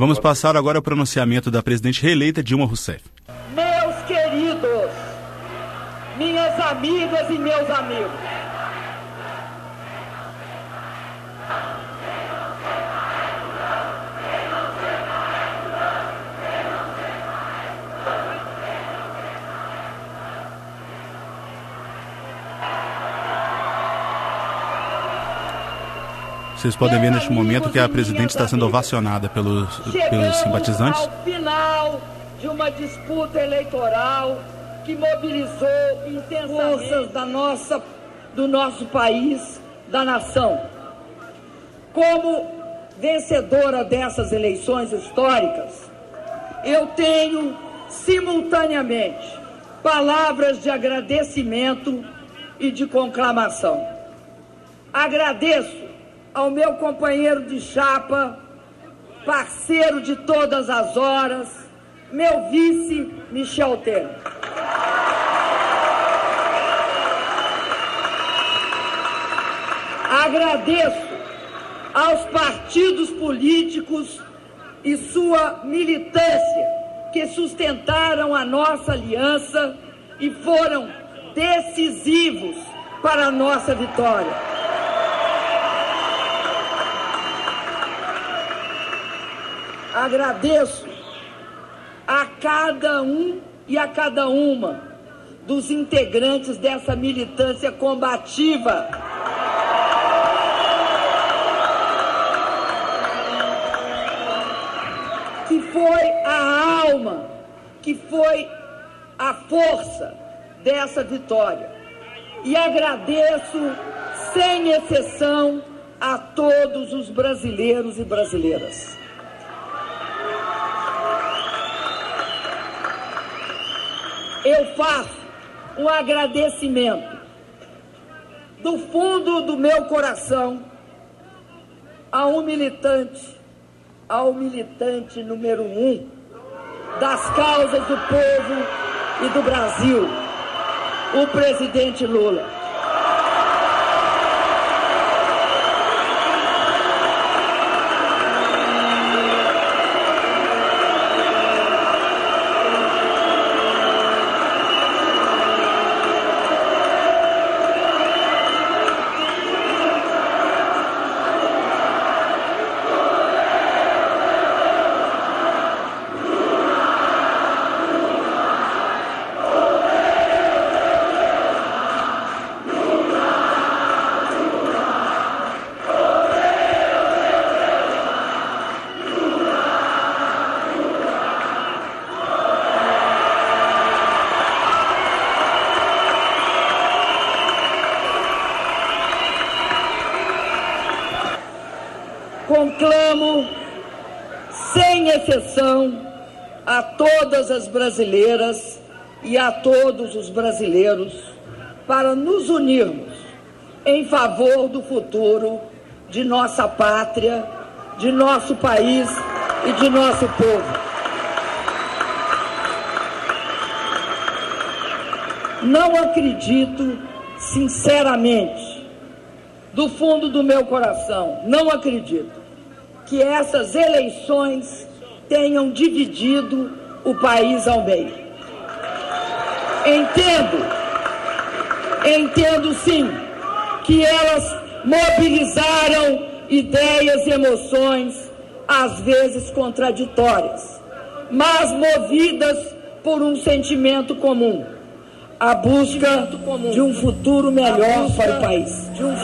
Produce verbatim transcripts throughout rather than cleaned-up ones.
Vamos passar agora ao pronunciamento da presidente reeleita Dilma Rousseff. Meus queridos, minhas amigas e meus amigos, vocês podem ver neste momento que a presidente está sendo ovacionada pelos, pelos simpatizantes. Ao final de uma disputa eleitoral que mobilizou intensamente forças da nossa, do nosso país, da nação. Como vencedora dessas eleições históricas, eu tenho simultaneamente palavras de agradecimento e de conclamação. Agradeço ao meu companheiro de chapa, parceiro de todas as horas, meu vice, Michel Temer. Agradeço aos partidos políticos e sua militância que sustentaram a nossa aliança e foram decisivos para a nossa vitória. Agradeço a cada um e a cada uma dos integrantes dessa militância combativa que foi a alma, que foi a força dessa vitória. E agradeço, sem exceção, a todos os brasileiros e brasileiras. Eu faço um agradecimento do fundo do meu coração a um militante, ao militante número um das causas do povo e do Brasil, o presidente Lula. Conclamo, sem exceção, a todas as brasileiras e a todos os brasileiros para nos unirmos em favor do futuro de nossa pátria, de nosso país e de nosso povo. Não acredito, sinceramente, do fundo do meu coração, não acredito que essas eleições tenham dividido o país ao meio. Entendo, entendo sim, que elas mobilizaram ideias e emoções, às vezes contraditórias, mas movidas por um sentimento comum, a busca de um futuro melhor para o país. De um...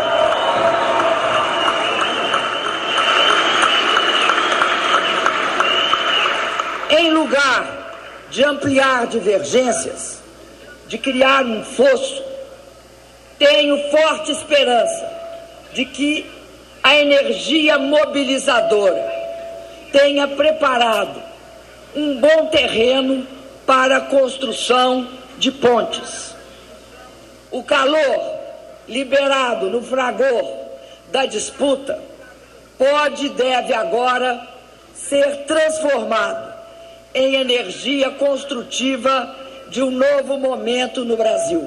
Em lugar de ampliar divergências, de criar um fosso, tenho forte esperança de que a energia mobilizadora tenha preparado um bom terreno para a construção de pontes. O calor liberado no fragor da disputa pode e deve agora ser transformado em energia construtiva de um novo momento no Brasil.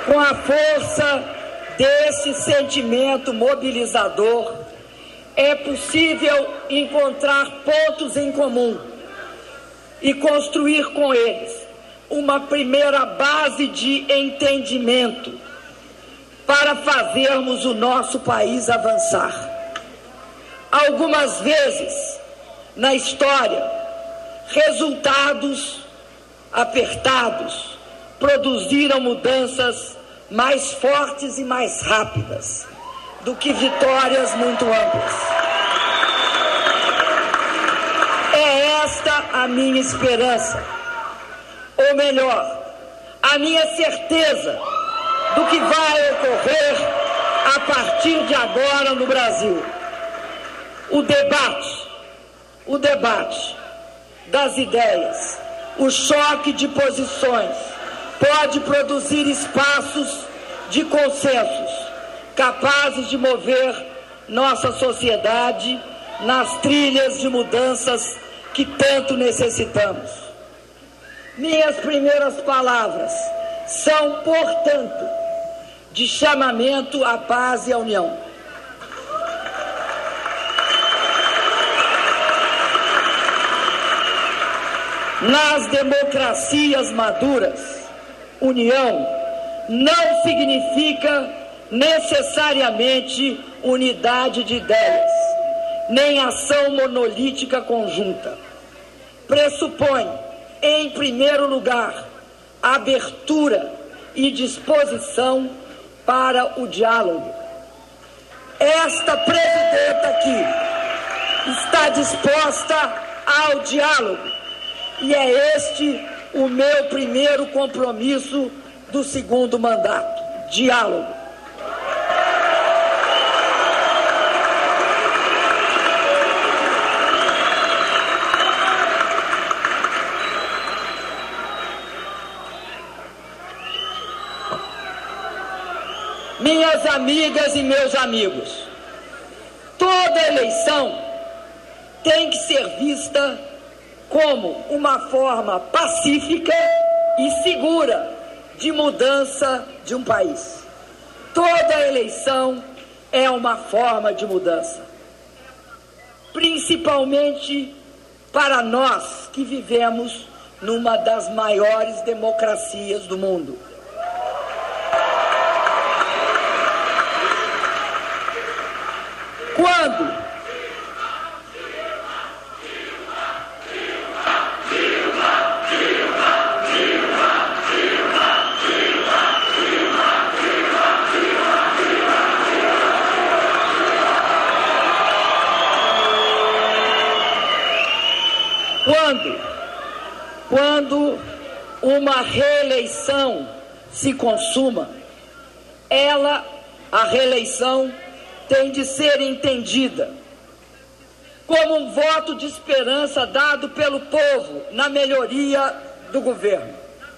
Com a força desse sentimento mobilizador, é possível encontrar pontos em comum e construir com eles uma primeira base de entendimento para fazermos o nosso país avançar. Algumas vezes na história, resultados apertados produziram mudanças mais fortes e mais rápidas do que vitórias muito amplas. É esta a minha esperança, ou melhor, a minha certeza do que vai ocorrer a partir de agora no Brasil. O debate, o debate das ideias, o choque de posições pode produzir espaços de consensos capazes de mover nossa sociedade nas trilhas de mudanças que tanto necessitamos. Minhas primeiras palavras são, portanto, de chamamento à paz e à união. Nas democracias maduras, união não significa necessariamente unidade de ideias, nem ação monolítica conjunta. Pressupõe, em primeiro lugar, abertura e disposição para o diálogo. Esta presidenta aqui está disposta ao diálogo e é este o meu primeiro compromisso do segundo mandato: diálogo. Minhas amigas e meus amigos, toda eleição tem que ser vista como uma forma pacífica e segura de mudança de um país. Toda eleição é uma forma de mudança, principalmente para nós que vivemos numa das maiores democracias do mundo. Quando Quando, quando uma reeleição se consuma, ela, a reeleição, tem de ser entendida como um voto de esperança dado pelo povo na melhoria do governo.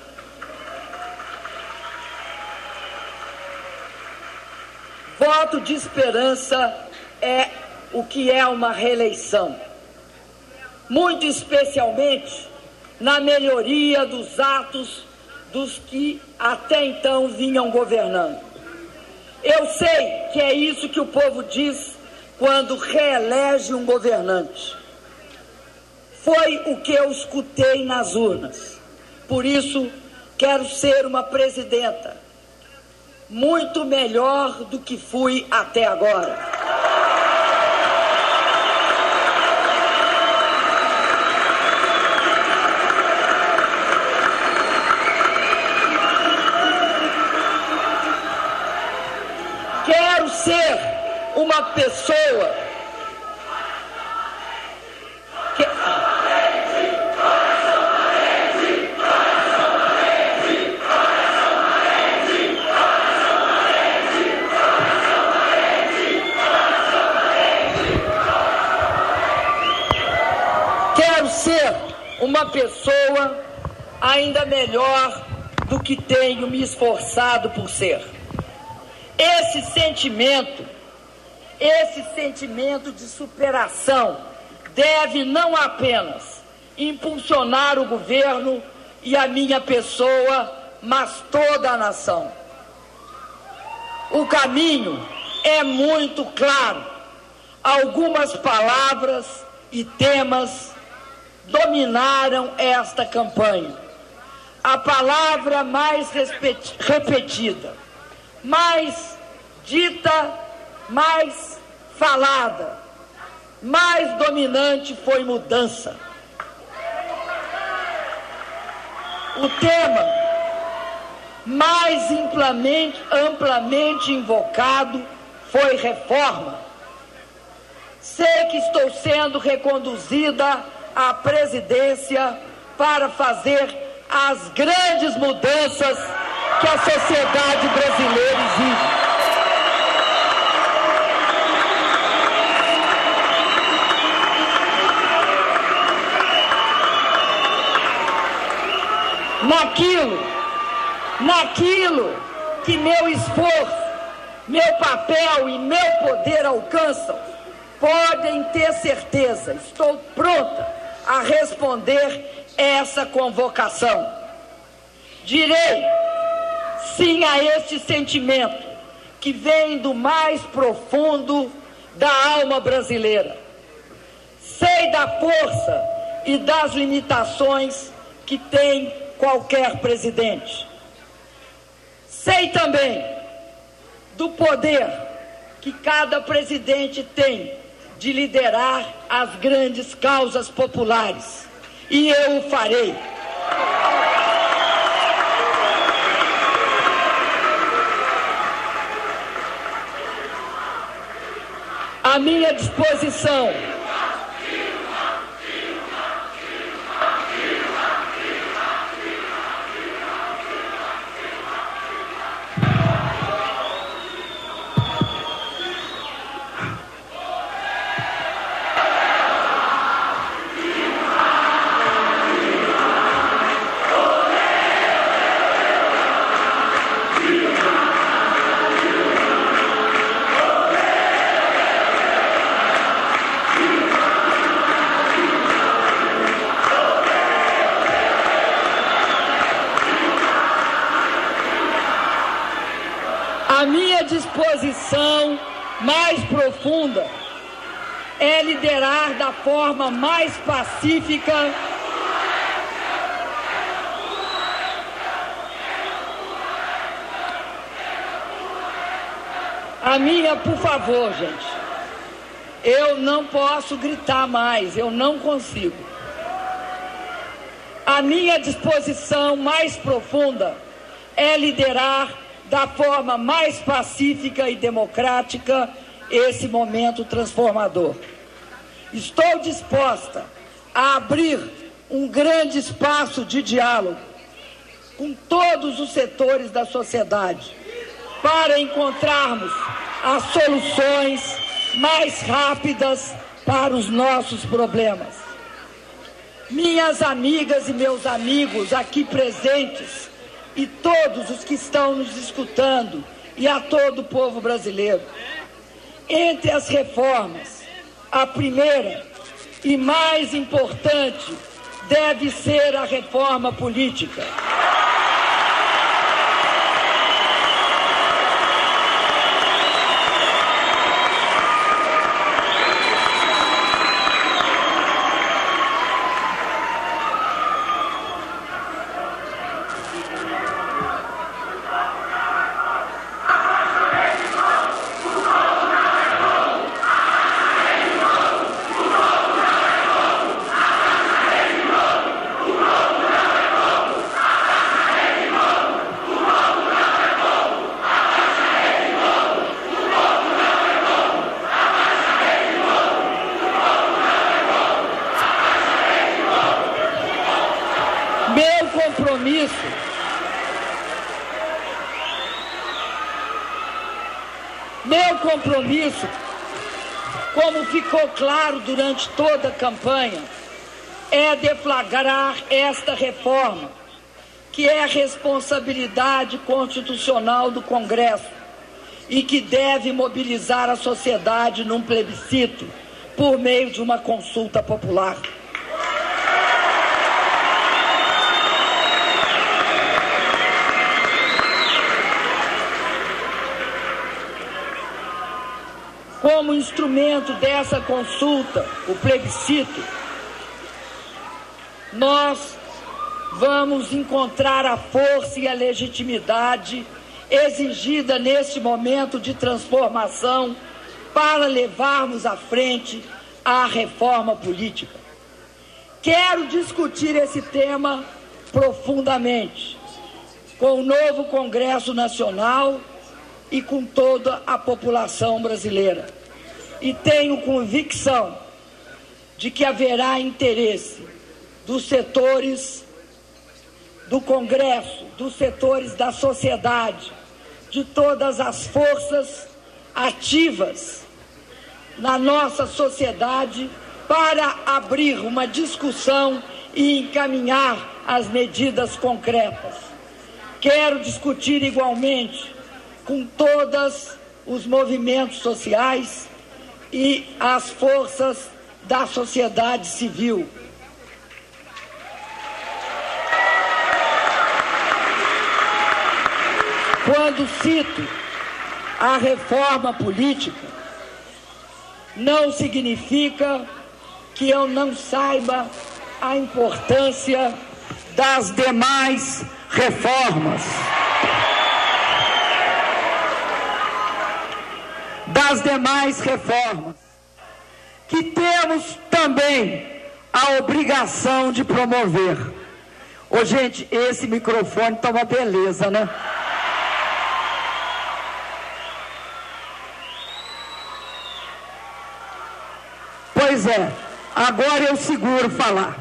Voto de esperança é o que é uma reeleição, muito especialmente na melhoria dos atos dos que até então vinham governando. Eu sei que é isso que o povo diz quando reelege um governante. Foi o que eu escutei nas urnas. Por isso, quero ser uma presidenta muito melhor do que fui até agora. Quero ser uma pessoa que... Quero ser uma pessoa ainda melhor do que tenho me esforçado por ser. Esse sentimento, esse sentimento de superação deve não apenas impulsionar o governo e a minha pessoa, mas toda a nação. O caminho é muito claro. Algumas palavras e temas dominaram esta campanha. A palavra mais repetida, mais dita, mais falada, mais dominante foi mudança. O tema mais amplamente, amplamente invocado foi reforma. Sei que estou sendo reconduzida à presidência para fazer as grandes mudanças que a sociedade brasileira exige. Naquilo, naquilo que meu esforço, meu papel e meu poder alcançam, podem ter certeza, estou pronta a responder essa convocação. Direi sim a este sentimento que vem do mais profundo da alma brasileira. Sei da força e das limitações que tem qualquer presidente. Sei também do poder que cada presidente tem de liderar as grandes causas populares. E eu o farei. À minha disposição A minha disposição mais profunda é liderar da forma mais pacífica a minha, por favor, gente, eu não posso gritar mais, eu não consigo. A minha disposição mais profunda é liderar da forma mais pacífica e democrática esse momento transformador. Estou disposta a abrir um grande espaço de diálogo com todos os setores da sociedade para encontrarmos as soluções mais rápidas para os nossos problemas. Minhas amigas e meus amigos aqui presentes e todos os que estão nos escutando, e a todo o povo brasileiro. Entre as reformas, a primeira e mais importante deve ser a reforma política. Meu compromisso Meu compromisso, como ficou claro durante toda a campanha, é deflagrar esta reforma, que é a responsabilidade constitucional do Congresso e que deve mobilizar a sociedade num plebiscito por meio de uma consulta popular. como instrumento dessa consulta, o plebiscito, nós vamos encontrar a força e a legitimidade exigida neste momento de transformação para levarmos à frente a reforma política. Quero discutir esse tema profundamente com o novo Congresso Nacional e com toda a população brasileira. E tenho convicção de que haverá interesse dos setores do Congresso, dos setores da sociedade, de todas as forças ativas na nossa sociedade para abrir uma discussão e encaminhar as medidas concretas. Quero discutir igualmente com todos os movimentos sociais e as forças da sociedade civil. Quando cito a reforma política, não significa que eu não saiba a importância das demais reformas. Das demais reformas, que temos também a obrigação de promover. Ô, gente, esse microfone tá uma beleza, né? Pois é, agora eu seguro falar.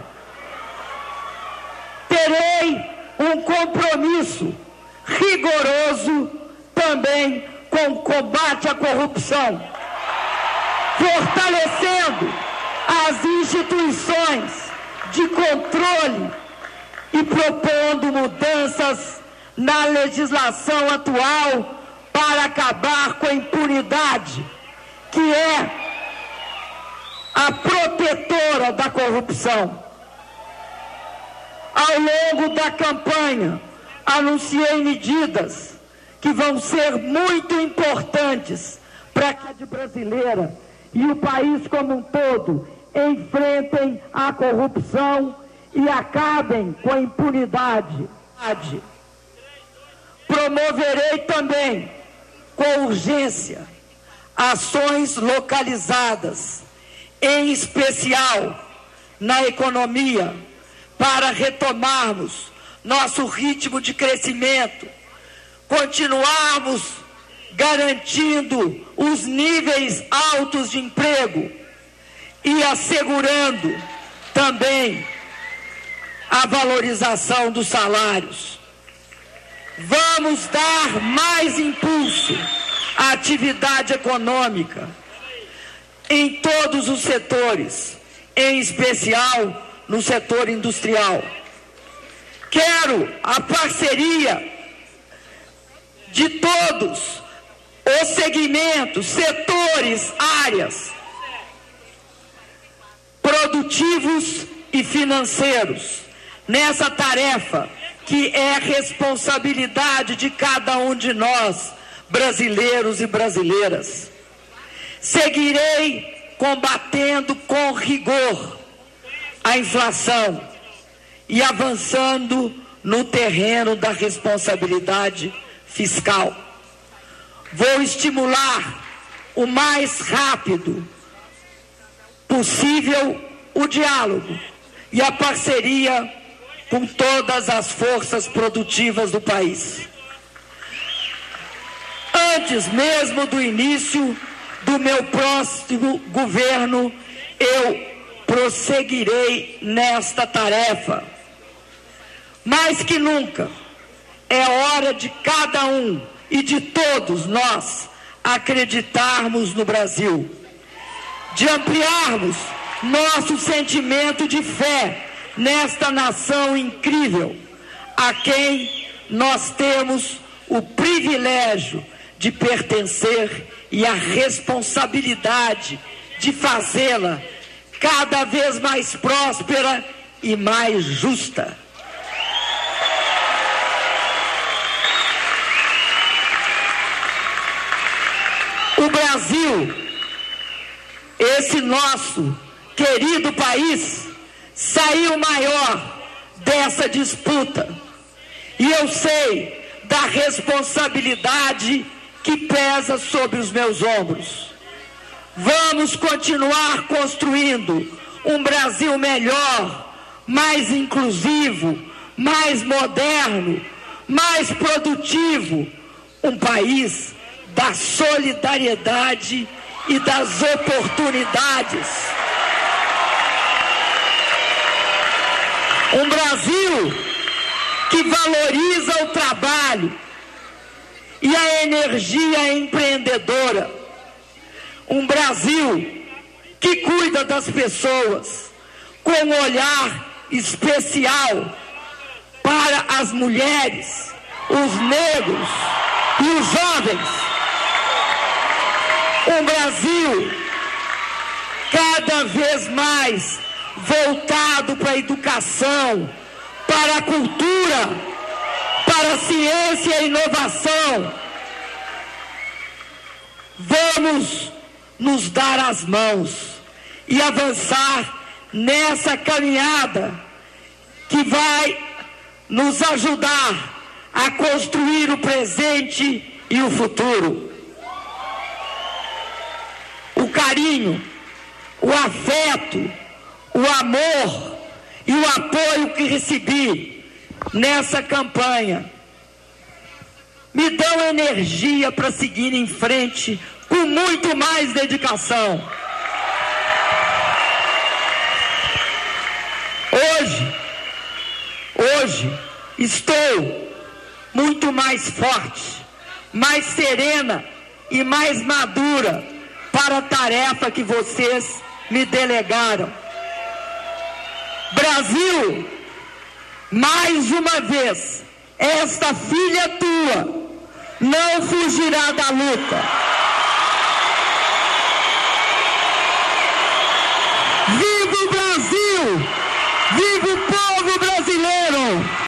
Terei um compromisso rigoroso também com o combate à corrupção, fortalecendo as instituições de controle e propondo mudanças na legislação atual para acabar com a impunidade, que é a protetora da corrupção. Ao longo da campanha, anunciei medidas que vão ser muito importantes para a sociedade brasileira e o país como um todo enfrentem a corrupção e acabem com a impunidade. Promoverei também, com urgência, ações localizadas, em especial na economia, para retomarmos nosso ritmo de crescimento, continuarmos garantindo os níveis altos de emprego e assegurando também a valorização dos salários. Vamos dar mais impulso à atividade econômica em todos os setores, em especial no setor industrial. Quero a parceria de todos os segmentos, setores, áreas produtivos e financeiros nessa tarefa que é responsabilidade de cada um de nós, brasileiros e brasileiras. Seguirei combatendo com rigor a inflação e avançando no terreno da responsabilidade fiscal. Vou estimular o mais rápido possível o diálogo e a parceria com todas as forças produtivas do país. Antes mesmo do início do meu próximo governo, eu prosseguirei nesta tarefa. Mais que nunca, é hora de cada um e de todos nós acreditarmos no Brasil, de ampliarmos nosso sentimento de fé nesta nação incrível, a quem nós temos o privilégio de pertencer e a responsabilidade de fazê-la cada vez mais próspera e mais justa. O Brasil esse nosso querido país saiu maior dessa disputa. E eu sei da responsabilidade que pesa sobre os meus ombros. Vamos continuar construindo um Brasil melhor, mais inclusivo, mais moderno, mais produtivo, um país da solidariedade e das oportunidades. Um Brasil que valoriza o trabalho e a energia empreendedora. Um Brasil que cuida das pessoas com um olhar especial para as mulheres, os negros e os jovens. Um Brasil cada vez mais voltado para a educação, para a cultura, para a ciência e inovação. Vamos nos dar as mãos e avançar nessa caminhada que vai nos ajudar a construir o presente e o futuro. O carinho, o afeto, o amor e o apoio que recebi nessa campanha me dão energia para seguir em frente com muito mais dedicação. Hoje, hoje estou muito mais forte, mais serena e mais madura para a tarefa que vocês me delegaram. Brasil, mais uma vez, esta filha tua não fugirá da luta.